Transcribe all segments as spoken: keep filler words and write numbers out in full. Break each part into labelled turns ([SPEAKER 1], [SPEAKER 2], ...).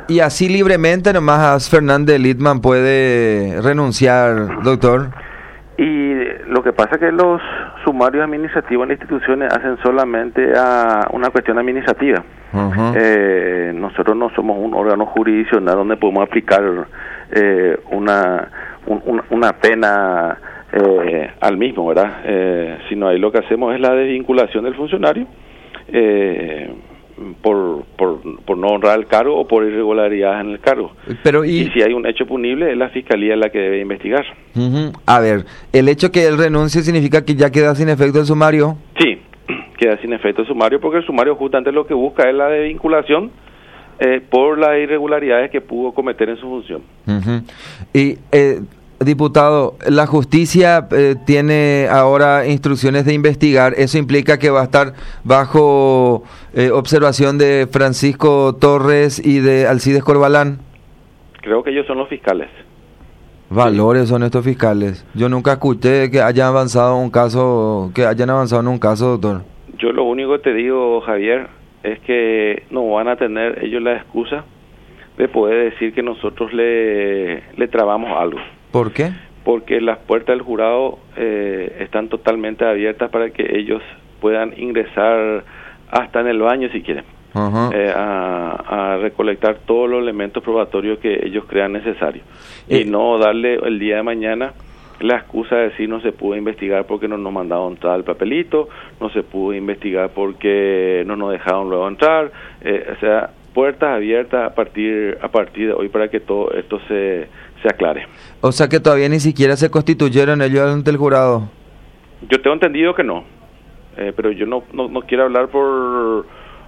[SPEAKER 1] Y así libremente nomás Fernández Littman puede renunciar, doctor.
[SPEAKER 2] Y lo que pasa es que los sumarios administrativos en las instituciones hacen solamente a una cuestión administrativa. Uh-huh. Eh, nosotros no somos un órgano jurisdiccional donde podemos aplicar eh, una, un, una pena eh, al mismo, ¿verdad? Eh, sino ahí lo que hacemos es la desvinculación del funcionario eh, por, por, por no honrar el cargo o por irregularidades en el cargo.
[SPEAKER 1] Pero y...
[SPEAKER 2] y si hay un hecho punible, es la Fiscalía la que debe investigar.
[SPEAKER 1] Uh-huh. A ver, ¿el hecho que él renuncie significa que ya queda sin efecto el sumario?
[SPEAKER 2] Sí, queda sin efecto el sumario porque el sumario justamente lo que busca es la desvinculación eh, por las irregularidades que pudo cometer en su función.
[SPEAKER 1] Uh-huh. Y... Eh, Diputado, la justicia eh, tiene ahora instrucciones de investigar. ¿Eso implica que va a estar bajo eh, observación de Francisco Torres y de Alcides Corbalán?
[SPEAKER 2] Creo que ellos son los fiscales.
[SPEAKER 1] Valores sí. Son estos fiscales. Yo nunca escuché que hayan avanzado un caso, que hayan avanzado en un caso, doctor.
[SPEAKER 2] Yo lo único que te digo, Javier, es que no van a tener ellos la excusa de poder decir que nosotros le, le trabamos algo.
[SPEAKER 1] ¿Por qué?
[SPEAKER 2] Porque las puertas del jurado eh, están totalmente abiertas para que ellos puedan ingresar hasta en el baño si quieren, uh-huh. eh, a, a recolectar todos los elementos probatorios que ellos crean necesarios eh. y no darle el día de mañana la excusa de decir no se pudo investigar porque no nos mandaron tal papelito, no se pudo investigar porque no nos dejaron luego entrar, eh, o sea, puertas abiertas a partir a partir de hoy para que todo esto se se aclare.
[SPEAKER 1] O sea que todavía ni siquiera se constituyeron ellos ante el jurado.
[SPEAKER 2] Yo tengo entendido que no, eh, pero yo no, no no quiero hablar por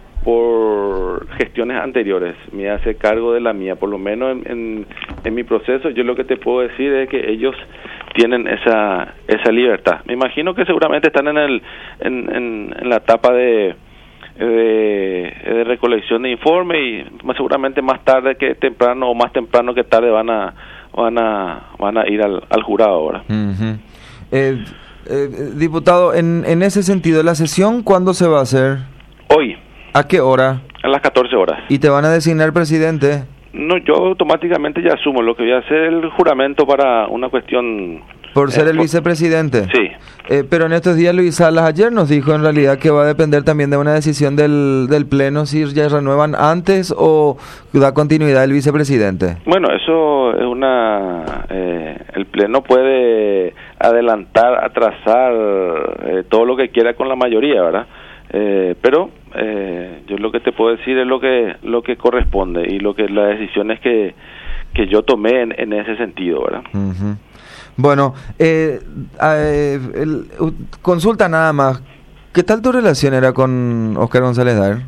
[SPEAKER 2] por gestiones anteriores. Me hace cargo de la mía, por lo menos en, en, en mi proceso. Yo lo que te puedo decir es que ellos tienen esa esa libertad. Me imagino que seguramente están en el en, en, en la etapa de De, de recolección de informe y más seguramente más tarde que temprano o más temprano que tarde van a van a van a ir al, al jurado ahora.
[SPEAKER 1] Uh-huh. eh, eh, diputado, en, en ese sentido, ¿la sesión cuándo se va a hacer?
[SPEAKER 2] Hoy.
[SPEAKER 1] ¿A qué hora?
[SPEAKER 2] A las catorce horas.
[SPEAKER 1] ¿Y te van a designar presidente?
[SPEAKER 2] No, yo automáticamente ya asumo lo que voy a hacer el juramento para una cuestión...
[SPEAKER 1] ¿Por ser
[SPEAKER 2] eh,
[SPEAKER 1] el
[SPEAKER 2] por...
[SPEAKER 1] vicepresidente?
[SPEAKER 2] Sí.
[SPEAKER 1] Eh, pero en estos días Luis Salas ayer nos dijo en realidad que va a depender también de una decisión del, del Pleno si ya renuevan antes o da continuidad el vicepresidente.
[SPEAKER 2] Bueno, eso es una... Eh, el Pleno puede adelantar, atrasar eh, todo lo que quiera con la mayoría, ¿verdad? Eh, pero eh, yo lo que te puedo decir es lo que lo que corresponde y lo que las decisiones que que yo tomé en, en ese sentido, ¿verdad?
[SPEAKER 1] Uh-huh. Bueno, eh, eh, el, uh, consulta nada más. ¿Qué tal tu relación era con Oscar González Daer?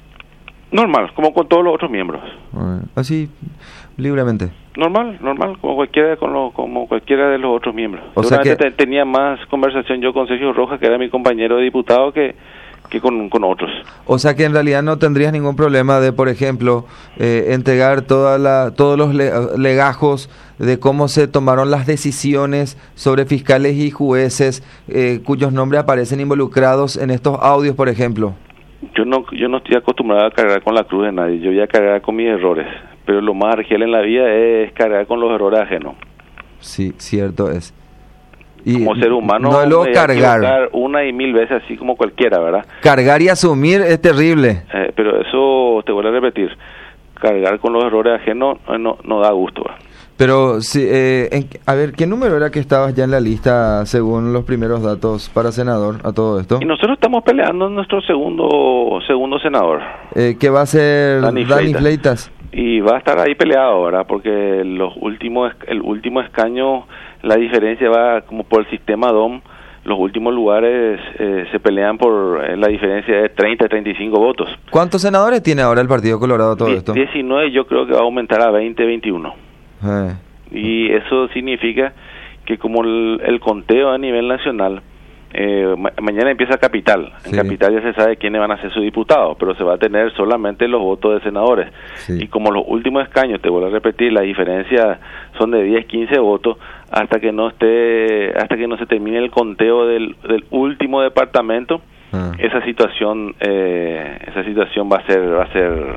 [SPEAKER 2] Normal, como con todos los otros miembros.
[SPEAKER 1] Uh, así, libremente.
[SPEAKER 2] Normal, normal, como cualquiera con lo, como cualquiera de los otros miembros.
[SPEAKER 1] O sea que
[SPEAKER 2] te, tenía más conversación yo con Sergio Rojas, que era mi compañero de diputado, que que con, con otros.
[SPEAKER 1] O sea que en realidad no tendrías ningún problema de, por ejemplo, eh, entregar toda la, todos los le, legajos de cómo se tomaron las decisiones sobre fiscales y jueces eh, cuyos nombres aparecen involucrados en estos audios, por ejemplo.
[SPEAKER 2] Yo no yo no estoy acostumbrado a cargar con la cruz de nadie, yo voy a cargar con mis errores, pero lo más argel en la vida es cargar con los errores ajenos.
[SPEAKER 1] Sí, cierto es. Y
[SPEAKER 2] como ser humano,
[SPEAKER 1] no luego cargar
[SPEAKER 2] una y mil veces así como cualquiera, ¿verdad?
[SPEAKER 1] Cargar y asumir es terrible.
[SPEAKER 2] Eh, pero eso, te voy a repetir, cargar con los errores ajenos no, no da gusto, ¿verdad?
[SPEAKER 1] Pero, sí, eh, en, a ver, ¿qué número era que estabas ya en la lista según los primeros datos para senador a todo esto?
[SPEAKER 2] Y nosotros estamos peleando en nuestro segundo segundo senador.
[SPEAKER 1] Eh, ¿Qué va a ser
[SPEAKER 2] Dani,
[SPEAKER 1] Dani
[SPEAKER 2] Fleitas.
[SPEAKER 1] Fleitas?
[SPEAKER 2] Y va a estar ahí peleado, ¿verdad? Porque los últimos el último escaño, la diferencia va como por el sistema D O M, los últimos lugares eh, se pelean por eh, la diferencia de treinta a treinta y cinco votos.
[SPEAKER 1] ¿Cuántos senadores tiene ahora el Partido Colorado todo
[SPEAKER 2] Die-
[SPEAKER 1] esto?
[SPEAKER 2] diecinueve, yo creo que va a aumentar a veinte, veintiuno.
[SPEAKER 1] Eh.
[SPEAKER 2] Y eso significa que como el, el conteo a nivel nacional, eh, ma- mañana empieza Capital. En
[SPEAKER 1] Sí.
[SPEAKER 2] Capital ya se sabe quiénes van a ser sus diputados, pero se va a tener solamente los votos de senadores.
[SPEAKER 1] Sí.
[SPEAKER 2] Y como los últimos escaños, te vuelvo a repetir, la diferencia son de diez, quince votos, hasta que no esté, hasta que no se termine el conteo del, del último departamento,
[SPEAKER 1] Ah.
[SPEAKER 2] esa situación, eh, esa situación va a ser, va a ser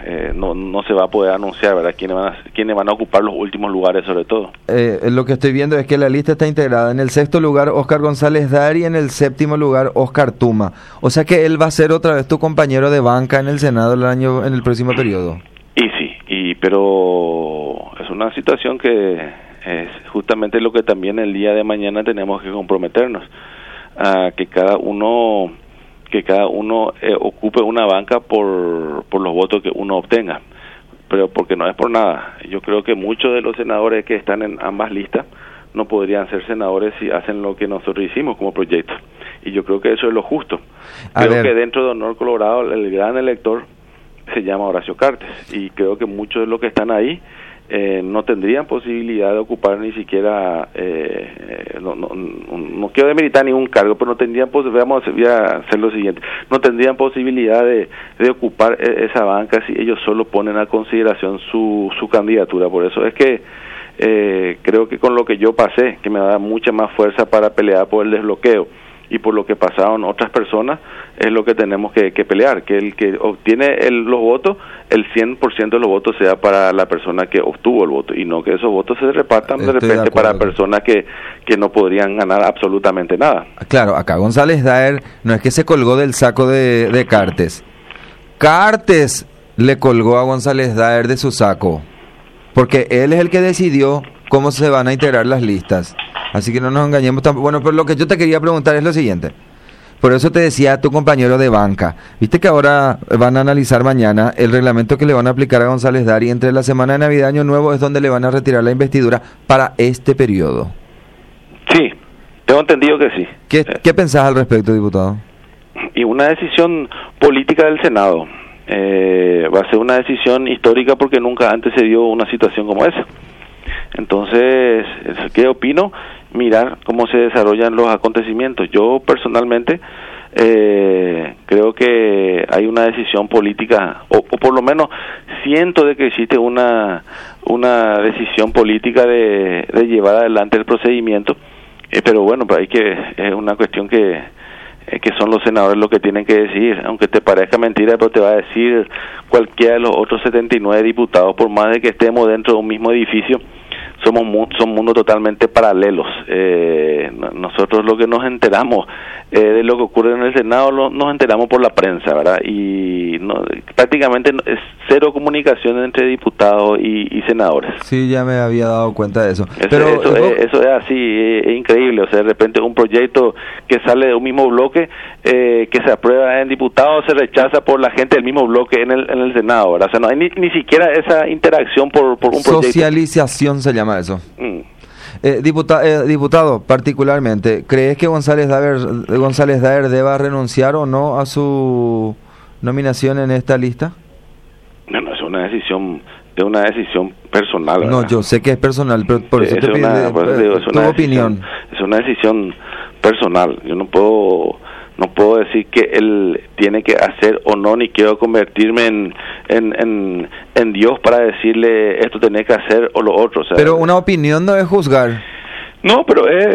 [SPEAKER 2] eh, no, no se va a poder anunciar, ¿verdad? Quiénes van a, quiénes van a ocupar los últimos lugares, sobre todo.
[SPEAKER 1] Eh, lo que estoy viendo es que la lista está integrada. En el sexto lugar, Oscar González Daer, y en el séptimo lugar, Oscar Tuma. O sea que él va a ser otra vez tu compañero de banca en el Senado el año, en el próximo periodo.
[SPEAKER 2] Y sí, y pero es una situación que es justamente lo que también el día de mañana tenemos que comprometernos, a que cada uno que cada uno eh, ocupe una banca por, por los votos que uno obtenga, pero porque no es por nada. Yo creo que muchos de los senadores que están en ambas listas no podrían ser senadores si hacen lo que nosotros hicimos como proyecto, y yo creo que eso es lo justo. A creo ver. que dentro de Honor Colorado el gran elector se llama Horacio Cartes, y creo que muchos de los que están ahí Eh, no tendrían posibilidad de ocupar ni siquiera, eh, no, no, no, no quiero demeritar ningún cargo, pero no tendrían, pues, vamos a hacer lo siguiente, no tendrían posibilidad de, de ocupar esa banca si ellos solo ponen a consideración su, su candidatura. Por eso es que eh, creo que con lo que yo pasé, que me da mucha más fuerza para pelear por el desbloqueo, y por lo que pasaron otras personas, es lo que tenemos que, que pelear, que el que obtiene el, los votos, el cien por ciento de los votos sea para la persona que obtuvo el voto, y no que esos votos se repartan Estoy de repente de para personas que, que no podrían ganar absolutamente nada.
[SPEAKER 1] Claro, acá González Daer no es que se colgó del saco de, de Cartes. Cartes le colgó a González Daer de su saco, porque él es el que decidió cómo se van a integrar las listas. Así que no nos engañemos tampoco. Bueno, pero lo que yo te quería preguntar es lo siguiente. Por eso te decía tu compañero de banca. Viste que ahora van a analizar mañana el reglamento que le van a aplicar a González Daer, y entre la semana de Navidad y Año Nuevo es donde le van a retirar la investidura para este periodo.
[SPEAKER 2] Sí, tengo entendido que sí.
[SPEAKER 1] ¿Qué, eh. ¿qué pensás al respecto, diputado?
[SPEAKER 2] Y una decisión política del Senado. Eh, va a ser una decisión histórica porque nunca antes se dio una situación como esa. Entonces, ¿qué opino? Mirar cómo se desarrollan los acontecimientos. Yo personalmente eh, creo que hay una decisión política, o, o por lo menos siento de que existe una una decisión política de, de llevar adelante el procedimiento, eh, pero bueno, pues hay que es una cuestión que eh, que son los senadores los que tienen que decidir, aunque te parezca mentira, pero te va a decir cualquiera de los otros setenta y nueve diputados, por más de que estemos dentro de un mismo edificio. Somos mu son mundos totalmente paralelos. Eh, nosotros lo que nos enteramos eh, de lo que ocurre en el Senado lo, nos enteramos por la prensa, ¿verdad? Y no, prácticamente es cero comunicación entre diputados y, y senadores.
[SPEAKER 1] Sí, ya me había dado cuenta de eso.
[SPEAKER 2] Eso,
[SPEAKER 1] Pero
[SPEAKER 2] eso, es, eso es así, es, es increíble. O sea, de repente un proyecto que sale de un mismo bloque, eh, que se aprueba en diputados, se rechaza por la gente del mismo bloque en el, en el Senado, ¿verdad? O sea, no hay ni, ni siquiera esa interacción por, por un proyecto.
[SPEAKER 1] Socialización se llama eso. Mm. Eh, diputa, eh, diputado, particularmente, ¿crees que González Daer, González Daer deba renunciar o no a su nominación en esta lista?
[SPEAKER 2] No, no, es una decisión, es una decisión personal, ¿verdad?
[SPEAKER 1] No, yo sé que es personal, pero por eso
[SPEAKER 2] es
[SPEAKER 1] te pido
[SPEAKER 2] tu
[SPEAKER 1] tu opinión.
[SPEAKER 2] Es una decisión personal. Yo no puedo no puedo decir que él tiene que hacer o no, ni quiero convertirme en en, en, en Dios para decirle esto tenés que hacer o lo otro. O sea,
[SPEAKER 1] pero una opinión no es juzgar.
[SPEAKER 2] No, pero es,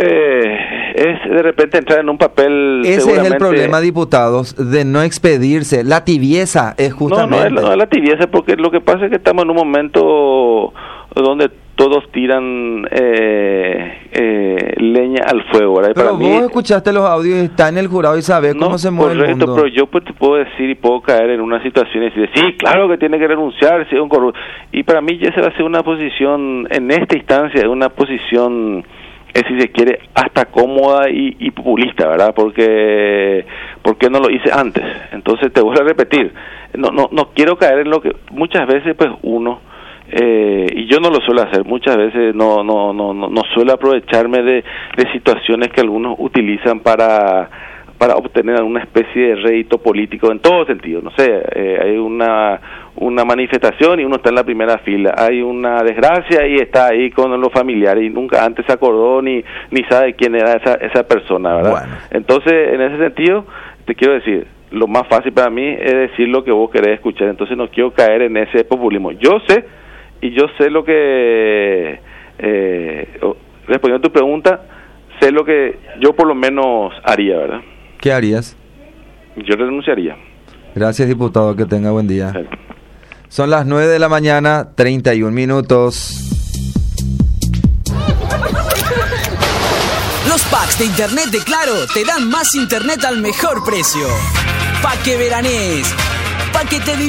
[SPEAKER 2] es de repente entrar en un papel.
[SPEAKER 1] Ese seguramente... es el problema, diputados, de no expedirse. La tibieza es justamente.
[SPEAKER 2] No, no es, no es la tibieza, porque lo que pasa es que estamos en un momento donde todos tiran eh, eh, leña al fuego, ¿verdad?
[SPEAKER 1] Pero
[SPEAKER 2] para
[SPEAKER 1] vos
[SPEAKER 2] mí,
[SPEAKER 1] escuchaste los audios, está en el jurado y sabés no, cómo se mueve
[SPEAKER 2] correcto,
[SPEAKER 1] el mundo.
[SPEAKER 2] Pero yo pues te puedo decir y puedo caer en una situación y decir, sí, claro que tiene que renunciar, si es un corrupto. Y para mí ya se va a hacer una posición, en esta instancia, una posición, eh, si se quiere, hasta cómoda y, y populista, ¿verdad? Porque, porque no lo hice antes. Entonces te voy a repetir, no, no, no quiero caer en lo que muchas veces pues uno... Eh, y yo no lo suelo hacer, muchas veces no no no no, no suelo aprovecharme de, de situaciones que algunos utilizan para para obtener alguna especie de rédito político en todo sentido. No sé, eh, hay una una manifestación y uno está en la primera fila, hay una desgracia y está ahí con los familiares y nunca antes se acordó ni ni sabe quién era esa esa persona, ¿verdad? Bueno. Entonces, en ese sentido, te quiero decir, lo más fácil para mí es decir lo que vos querés escuchar, entonces no quiero caer en ese populismo. Yo sé Y yo sé lo que, eh, respondiendo a tu pregunta, sé lo que yo por lo menos haría, ¿verdad?
[SPEAKER 1] ¿Qué harías?
[SPEAKER 2] Yo renunciaría.
[SPEAKER 1] Gracias, diputado, que tenga buen día. Sí. Son las nueve de la mañana, treinta y un minutos.
[SPEAKER 3] Los packs de internet de Claro te dan más internet al mejor precio. Pa' que veranees, pa' que te